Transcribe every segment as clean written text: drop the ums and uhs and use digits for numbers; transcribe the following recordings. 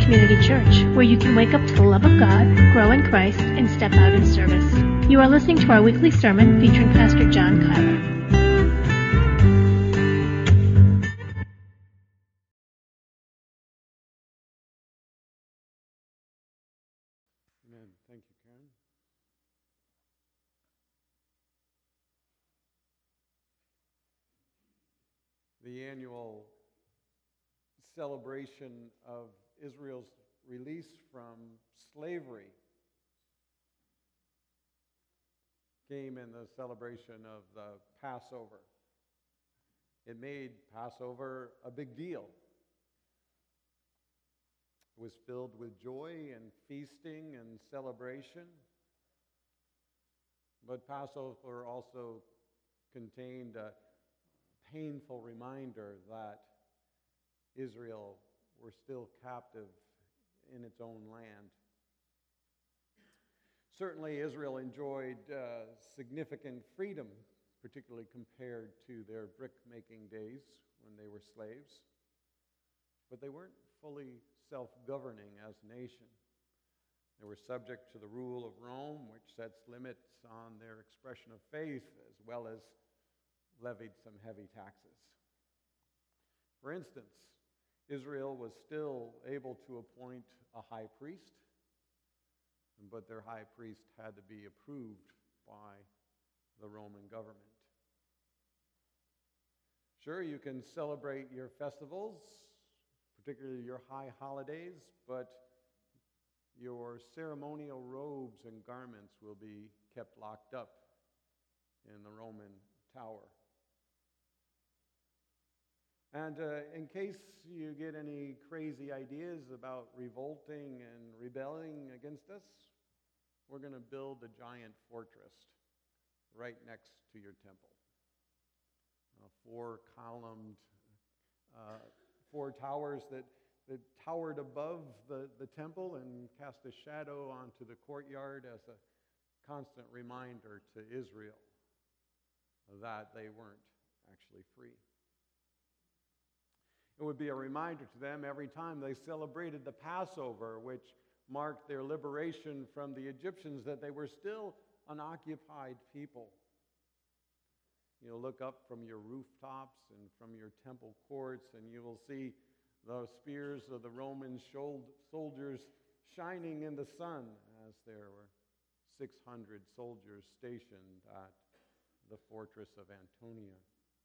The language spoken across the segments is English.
Community Church, where you can wake up to the love of God, grow in Christ, and step out in service. You are listening to our weekly sermon featuring Pastor John Kyler. Amen. Thank you, Karen. The annual celebration of Israel's release from slavery came in the celebration of the Passover. It made Passover a big deal. It was filled with joy and feasting and celebration. But Passover also contained a painful reminder that Israel were still captive in its own land. Certainly, Israel enjoyed significant freedom, particularly compared to their brick-making days when they were slaves. But they weren't fully self-governing as a nation. They were subject to the rule of Rome, which sets limits on their expression of faith, as well as levied some heavy taxes. For instance, Israel was still able to appoint a high priest, but their high priest had to be approved by the Roman government. Sure, you can celebrate your festivals, particularly your high holidays, but your ceremonial robes and garments will be kept locked up in the Roman tower. And in case you get any crazy ideas about revolting and rebelling against us, we're going to build a giant fortress right next to your temple. Four-columned, four towers that towered above the temple and cast a shadow onto the courtyard as a constant reminder to Israel that they weren't actually free. It would be a reminder to them every time they celebrated the Passover, which marked their liberation from the Egyptians, that they were still an occupied people. You'll look up from your rooftops and from your temple courts, and you will see the spears of the Roman soldiers shining in the sun, as there were 600 soldiers stationed at the fortress of Antonia.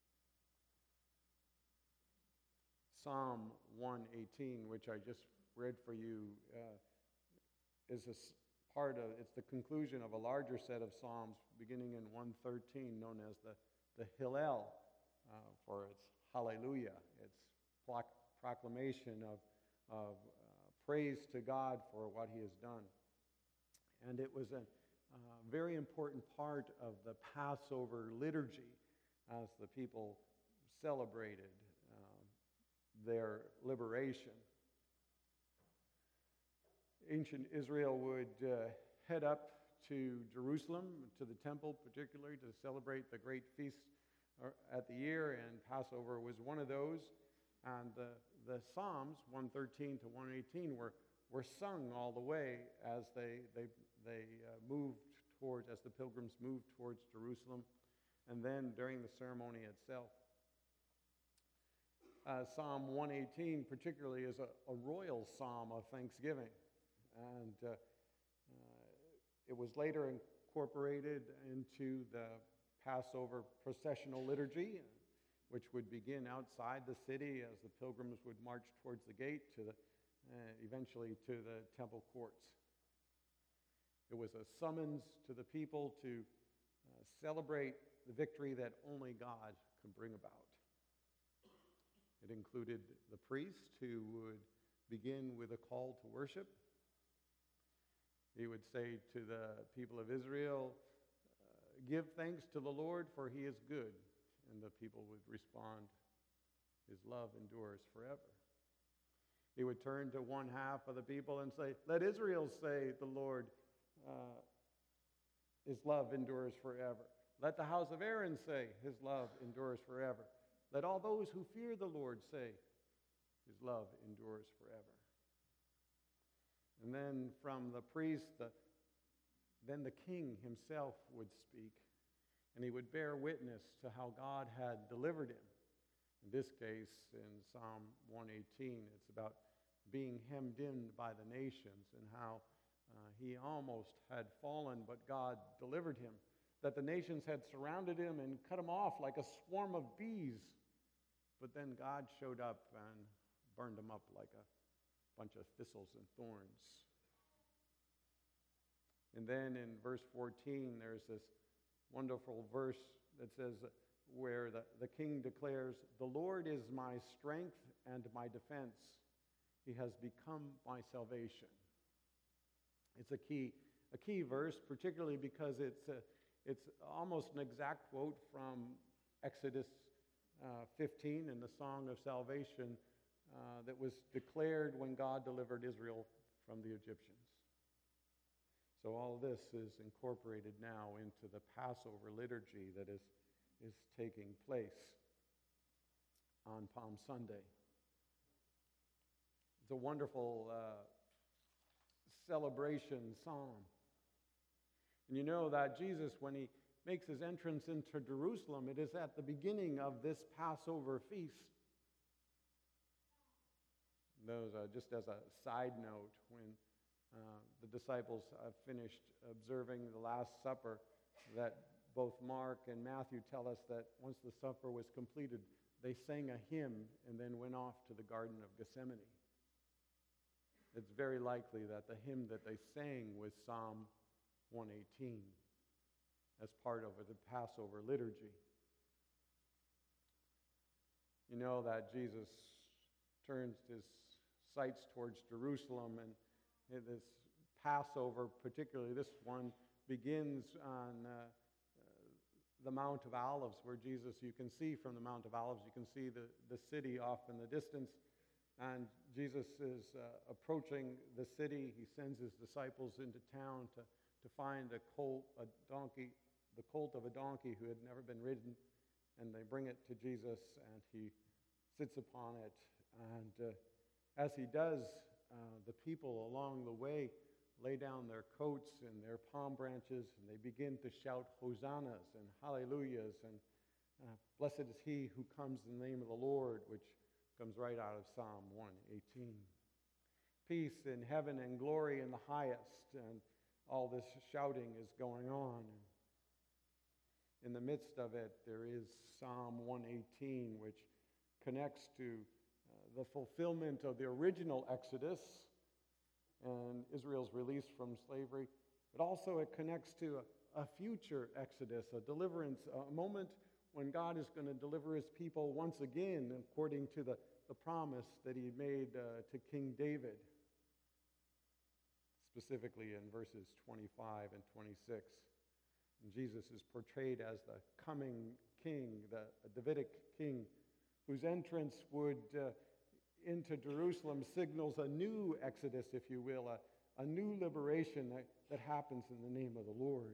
Psalm 118, which I just read for you, is it's the conclusion of a larger set of Psalms beginning in 113, known as the Hillel, for its hallelujah, its proclamation of praise to God for what he has done. And it was a very important part of the Passover liturgy as the people celebrated their liberation. Ancient Israel would head up to Jerusalem, to the temple particularly, to celebrate the great feast at the year, and Passover was one of those. And the Psalms, 113 to 118, were sung all the way as they moved towards, as the pilgrims moved towards Jerusalem, and then during the ceremony itself. Psalm 118 particularly is a royal psalm of thanksgiving, and it was later incorporated into the Passover processional liturgy, which would begin outside the city as the pilgrims would march towards the gate to eventually to the temple courts. It was a summons to the people to celebrate the victory that only God can bring about. It included the priest, who would begin with a call to worship. He would say to the people of Israel, "Give thanks to the Lord, for he is good." And the people would respond, "His love endures forever." He would turn to one half of the people and say, "Let Israel say, the Lord, his love endures forever. Let the house of Aaron say, his love endures forever. Let all those who fear the Lord say, his love endures forever." And then from the priest, then the king himself would speak, and he would bear witness to how God had delivered him. In this case, in Psalm 118, it's about being hemmed in by the nations and how he almost had fallen, but God delivered him. That the nations had surrounded him and cut him off like a swarm of bees. But then God showed up and burned him up like a bunch of thistles and thorns. And then in verse 14, there's this wonderful verse that says, where the king declares, "The Lord is my strength and my defense. He has become my salvation." It's a key verse, particularly because it's almost an exact quote from Exodus 15 in the Song of Salvation that was declared when God delivered Israel from the Egyptians. So all of this is incorporated now into the Passover liturgy that is taking place on Palm Sunday. It's a wonderful celebration psalm. And you know that Jesus, when he makes his entrance into Jerusalem, it is at the beginning of this Passover feast. Those just as a side note, when the disciples finished observing the Last Supper, that both Mark and Matthew tell us that once the supper was completed, they sang a hymn and then went off to the Garden of Gethsemane. It's very likely that the hymn that they sang was Psalm 118 as part of the Passover liturgy. You know that Jesus turns his sights towards Jerusalem, and this Passover, particularly this one, begins on the Mount of Olives, where Jesus, you can see from the Mount of Olives, you can see the city off in the distance. And Jesus is approaching the city. He sends his disciples into town to find the colt of a donkey who had never been ridden. And they bring it to Jesus, and he sits upon it. And as he does, the people along the way lay down their coats and their palm branches, and they begin to shout hosannas and hallelujahs, and blessed is he who comes in the name of the Lord, which comes right out of Psalm 118. Peace in heaven and glory in the highest, and all this shouting is going on. In the midst of it, there is Psalm 118, which connects to the fulfillment of the original Exodus and Israel's release from slavery, but also it connects to a future Exodus, a deliverance, a moment when God is going to deliver his people once again according to the promise that he made to King David, specifically in verses 25 and 26. And Jesus is portrayed as the coming king, the Davidic king, whose entrance would into Jerusalem signals a new exodus, if you will, a new liberation that happens in the name of the Lord.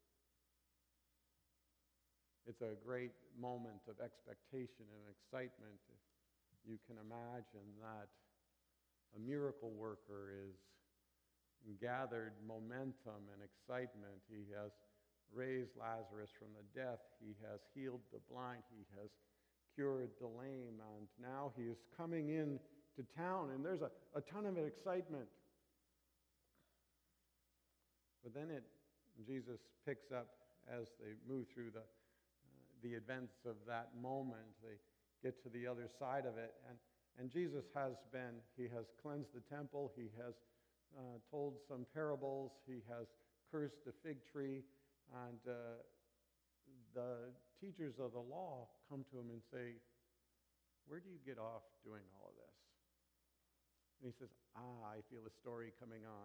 It's a great moment of expectation and excitement. If you can imagine that a miracle worker is gathered momentum and excitement. He has raised Lazarus from the death. He has healed the blind. He has cured the lame, and now he is coming in to town, and there's a ton of excitement. But then Jesus picks up as they move through the events of that moment. They get to the other side of it, and Jesus has cleansed the temple. He has told some parables. He has cursed the fig tree, and the teachers of the law come to him and say, "Where do you get off doing all of this?" And he says, I feel a story coming on.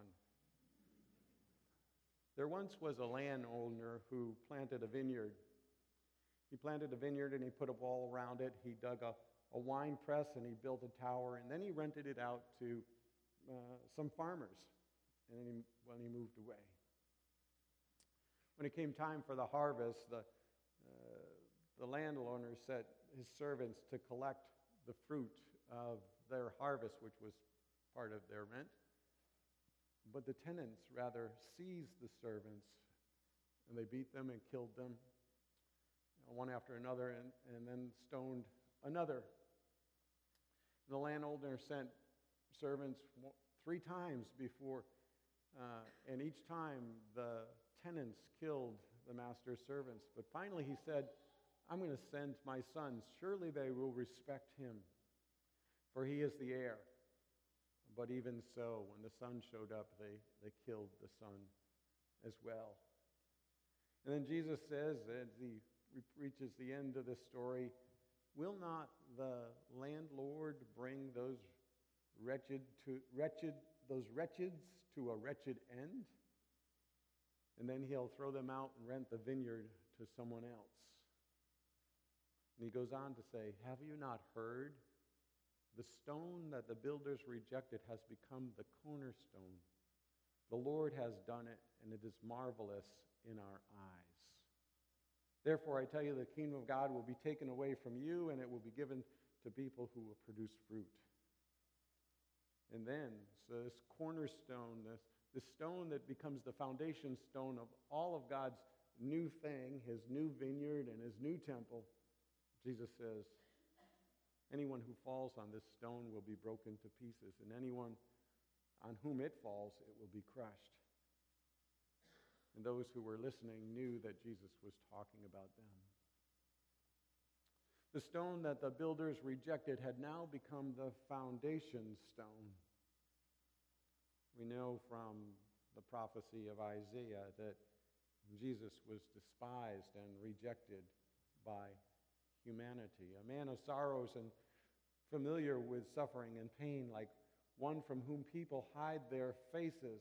There once was a landowner who planted a vineyard. He planted a vineyard and he put a wall around it. He dug a wine press and he built a tower, and then he rented it out to some farmers. And then he moved away. When it came time for the harvest, the landowner set his servants to collect the fruit of their harvest, which was part of their rent. But the tenants rather seized the servants, and they beat them and killed them, one after another, and then stoned another. The landowner sent servants 3 times before, and each time the tenants killed the master's servants. But finally he said, I'm going to send my sons. Surely they will respect him, for he is the heir. But even so, when the son showed up, they killed the son as well. And then Jesus says, as he reaches the end of the story, will not the landlord bring those wretches to a wretched end? And then he'll throw them out and rent the vineyard to someone else. And he goes on to say, have you not heard? The stone that the builders rejected has become the cornerstone. The Lord has done it, and it is marvelous in our eyes. Therefore, I tell you, the kingdom of God will be taken away from you, and it will be given to people who will produce fruit. And then, so this cornerstone, this stone that becomes the foundation stone of all of God's new thing, his new vineyard and his new temple, Jesus says, anyone who falls on this stone will be broken to pieces, and anyone on whom it falls, it will be crushed. And those who were listening knew that Jesus was talking about them. The stone that the builders rejected had now become the foundation stone. We know from the prophecy of Isaiah that Jesus was despised and rejected by humanity, a man of sorrows and familiar with suffering and pain, like one from whom people hide their faces.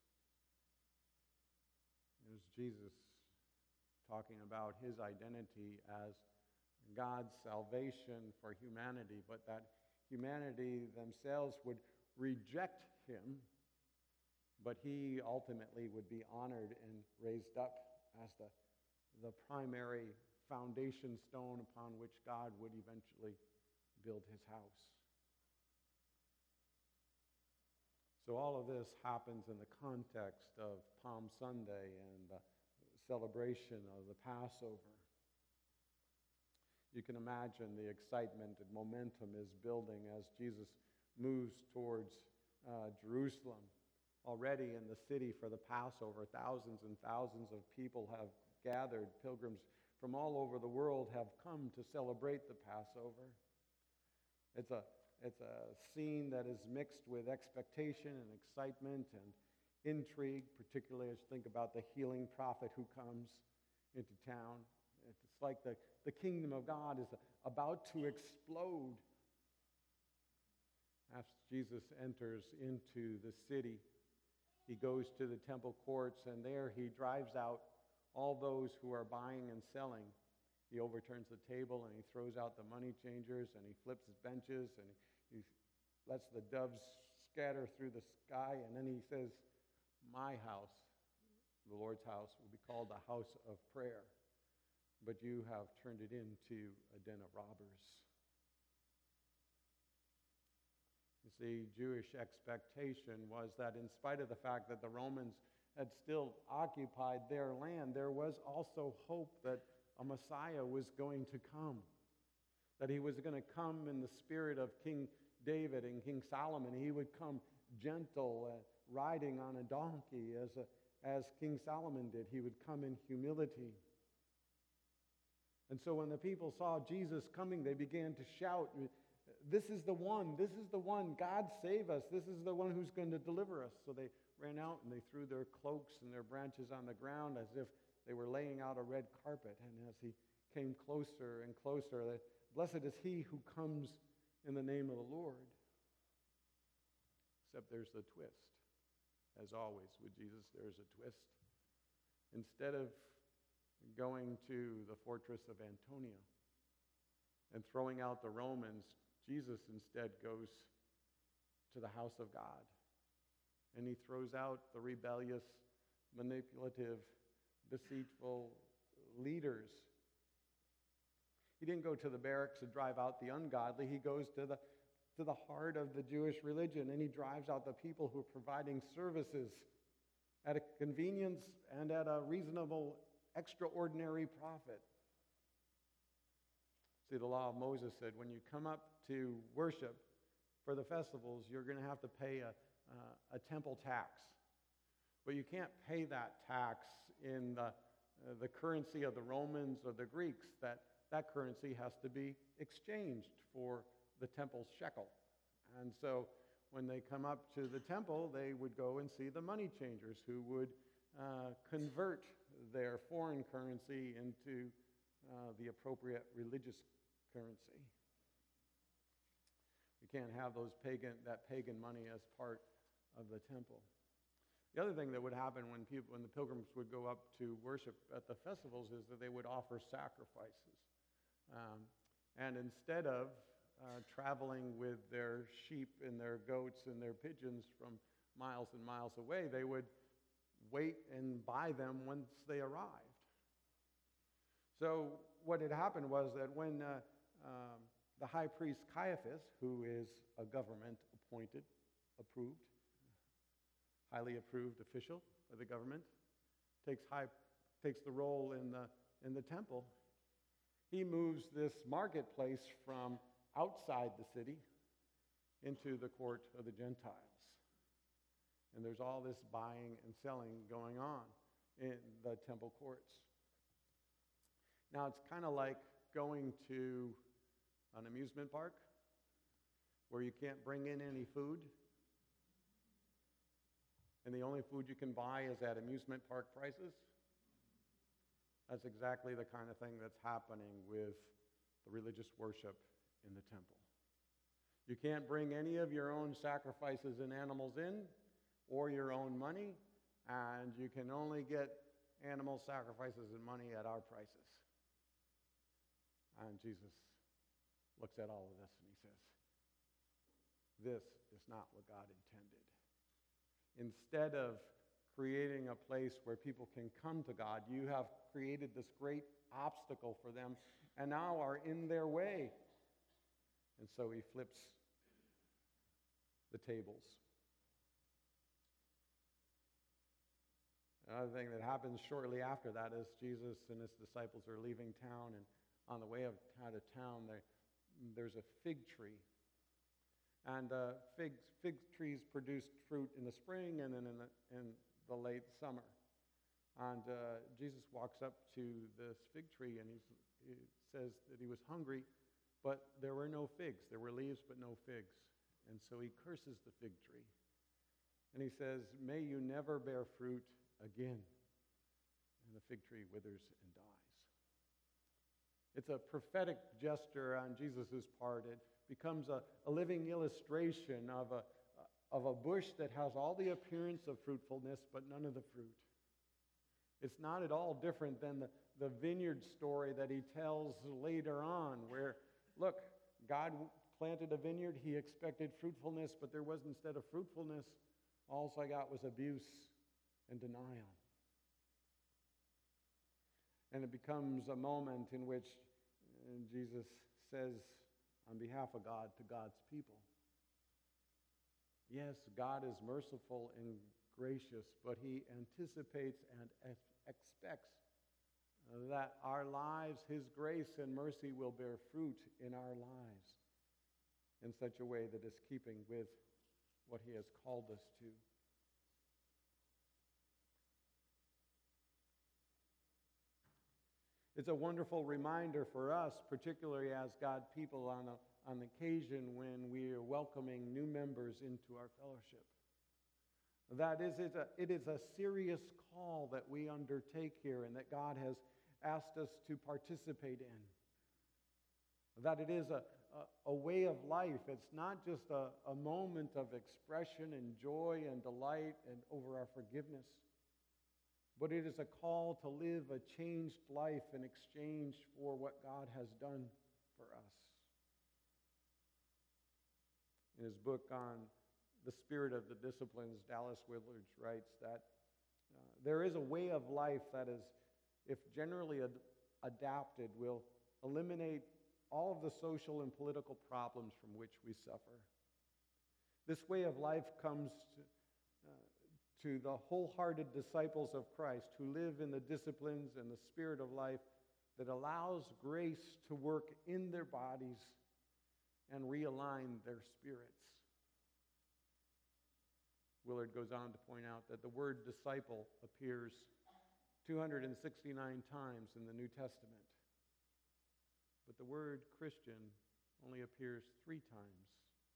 It was Jesus talking about his identity as God's salvation for humanity, but that humanity themselves would reject him, but he ultimately would be honored and raised up as the primary foundation stone upon which God would eventually build his house. So all of this happens in the context of Palm Sunday and the celebration of the Passover. You can imagine the excitement and momentum is building as Jesus moves towards Jerusalem. Already in the city for the Passover, thousands and thousands of people have gathered. Pilgrims from all over the world have come to celebrate the Passover. It's a scene that is mixed with expectation and excitement and intrigue, particularly as you think about the healing prophet who comes into town. It's like the kingdom of God is about to explode. As Jesus enters into the city, he goes to the temple courts, and there he drives out all those who are buying and selling. He overturns the table, and he throws out the money changers, and he flips his benches, and he lets the doves scatter through the sky, and then he says, my house, the Lord's house, will be called a house of prayer, but you have turned it into a den of robbers. You see, Jewish expectation was that in spite of the fact that the Romans had still occupied their land, there was also hope that a Messiah was going to come, that he was going to come in the spirit of King David and King Solomon. He would come gentle, riding on a donkey as King Solomon did. He would come in humility. And so when the people saw Jesus coming, they began to shout, this is the one, God save us, this is the one who's going to deliver us. So they ran out and they threw their cloaks and their branches on the ground as if they were laying out a red carpet. And as he came closer and closer, blessed is he who comes in the name of the Lord. Except there's the twist. As always with Jesus, there's a twist. Instead of going to the fortress of Antonia and throwing out the Romans, Jesus instead goes to the house of God. And he throws out the rebellious, manipulative, deceitful leaders. He didn't go to the barracks to drive out the ungodly. He goes to the to the heart of the Jewish religion, and he drives out the people who are providing services at a convenience and at a reasonable, extraordinary profit. See, the law of Moses said, when you come up to worship for the festivals, you're going to have to pay a temple tax. But you can't pay that tax in the currency of the Romans or the Greeks. That currency has to be exchanged for the temple's shekel. And so when they come up to the temple, they would go and see the money changers who would convert their foreign currency into the appropriate religious currency. You can't have that pagan money as part of the temple. The other thing that would happen when the pilgrims would go up to worship at the festivals is that they would offer sacrifices. And instead of traveling with their sheep and their goats and their pigeons from miles and miles away, they would wait and buy them once they arrived. So what had happened was that when the high priest Caiaphas, who is a government-appointed, approved, highly approved official of the government, takes the role in the temple, he moves this marketplace from outside the city into the court of the Gentiles. And there's all this buying and selling going on in the temple courts. Now, it's kind of like going to an amusement park where you can't bring in any food, and the only food you can buy is at amusement park prices. That's exactly the kind of thing that's happening with the religious worship in the temple. You can't bring any of your own sacrifices and animals in, or your own money, and you can only get animal sacrifices and money at our prices. And Jesus looks at all of this and he says, this is not what God intended. Instead of creating a place where people can come to God, you have created this great obstacle for them and now are in their way. And so he flips the tables. Another thing that happens shortly after that is Jesus and his disciples are leaving town, and on the way out of town, there's a fig tree. And fig trees produced fruit in the spring and then in the late summer. And Jesus walks up to this fig tree and he says that he was hungry, but there were no figs. There were leaves, but no figs. And so he curses the fig tree. And he says, may you never bear fruit again. And the fig tree withers and dies. It's a prophetic gesture on Jesus' part. It becomes a living illustration of a bush that has all the appearance of fruitfulness, but none of the fruit. It's not at all different than the vineyard story that he tells later on, where, look, God planted a vineyard, he expected fruitfulness, but there was, instead of fruitfulness, all I got was abuse and denial. And it becomes a moment in which Jesus says on behalf of God to God's people, yes, God is merciful and gracious, but he anticipates and expects that our lives, his grace and mercy will bear fruit in our lives in such a way that is keeping with what he has called us to. It's a wonderful reminder for us, particularly as God's people on occasion when we are welcoming new members into our fellowship. That it is a serious call that we undertake here and that God has asked us to participate in. That it is a way of life. It's not just a moment of expression and joy and delight and over our forgiveness, but it is a call to live a changed life in exchange for what God has done for us. In his book on the spirit of the disciplines, Dallas Willard writes that there is a way of life that is, if generally adapted, will eliminate all of the social and political problems from which we suffer. This way of life comes to the wholehearted disciples of Christ who live in the disciplines and the spirit of life that allows grace to work in their bodies and realign their spirits. Willard goes on to point out that the word disciple appears 269 times in the New Testament, but the word Christian only appears 3 times.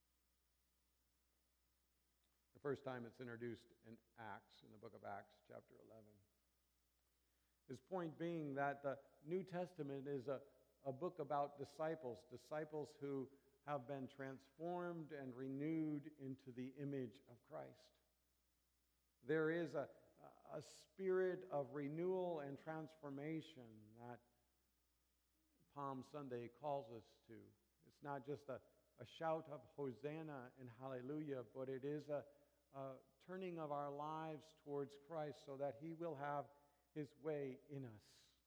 The first time it's introduced in Acts, in the book of Acts, chapter 11. His point being that the New Testament is a book about disciples who have been transformed and renewed into the image of Christ. There is a spirit of renewal and transformation that Palm Sunday calls us to. It's not just a shout of Hosanna and hallelujah, but it is a turning of our lives towards Christ so that he will have his way in us.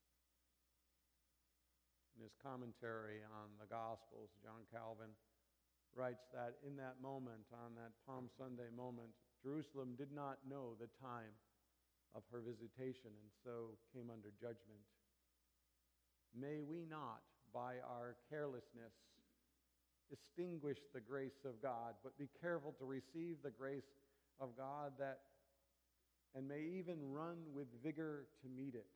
In his commentary on the Gospels, John Calvin writes that in that moment, on that Palm Sunday moment, Jerusalem did not know the time of her visitation and so came under judgment. May we not, by our carelessness, extinguish the grace of God, but be careful to receive the grace of God and may even run with vigor to meet it.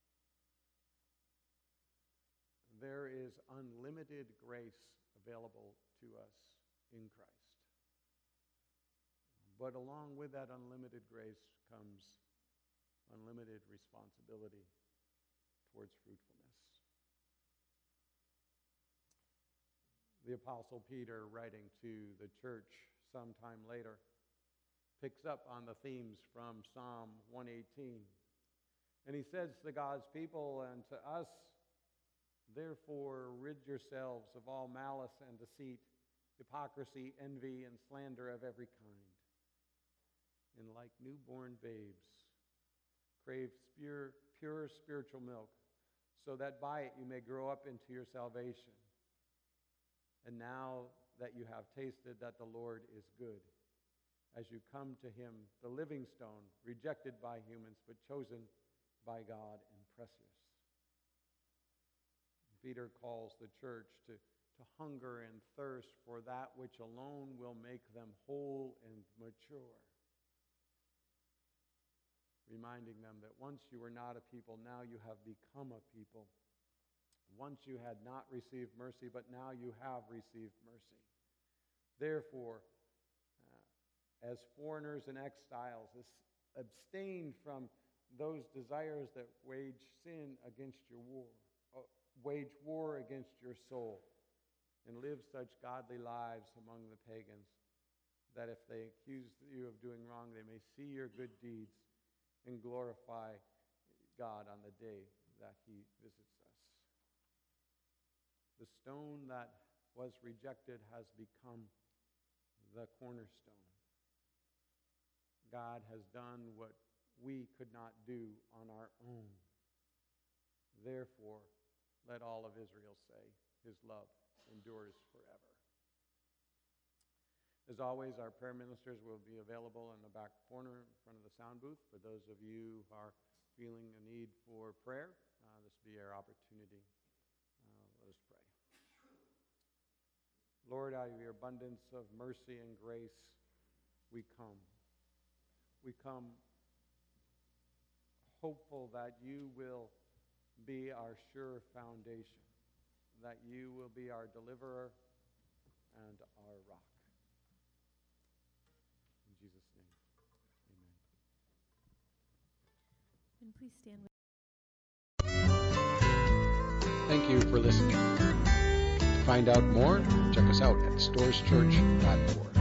There is unlimited grace available to us in Christ. But along with that unlimited grace comes unlimited responsibility towards fruitfulness. The Apostle Peter, writing to the church sometime later, picks up on the themes from Psalm 118. And he says to God's people and to us, "Therefore rid yourselves of all malice and deceit, hypocrisy, envy, and slander of every kind. And like newborn babes, crave pure spiritual milk, so that by it you may grow up into your salvation. And now that you have tasted that the Lord is good, as you come to him, the living stone, rejected by humans, but chosen by God and precious." Peter calls the church to hunger and thirst for that which alone will make them whole and mature. Reminding them that once you were not a people, now you have become a people. Once you had not received mercy, but now you have received mercy. Therefore, as foreigners and exiles, abstain from those desires that wage war against your soul, and live such godly lives among the pagans, that if they accuse you of doing wrong, they may see your good deeds and glorify God on the day that he visits us. The stone that was rejected has become the cornerstone. God has done what we could not do on our own. Therefore, let all of Israel say, his love endures forever. As always, our prayer ministers will be available in the back corner in front of the sound booth. For those of you who are feeling a need for prayer, this will be your opportunity. Let us pray. Lord, out of your abundance of mercy and grace, we come. We come hopeful that you will be our sure foundation, that you will be our deliverer and our rock. In Jesus' name, amen. And please stand with Thank you for listening. To find out more, check us out at storeschurch.org.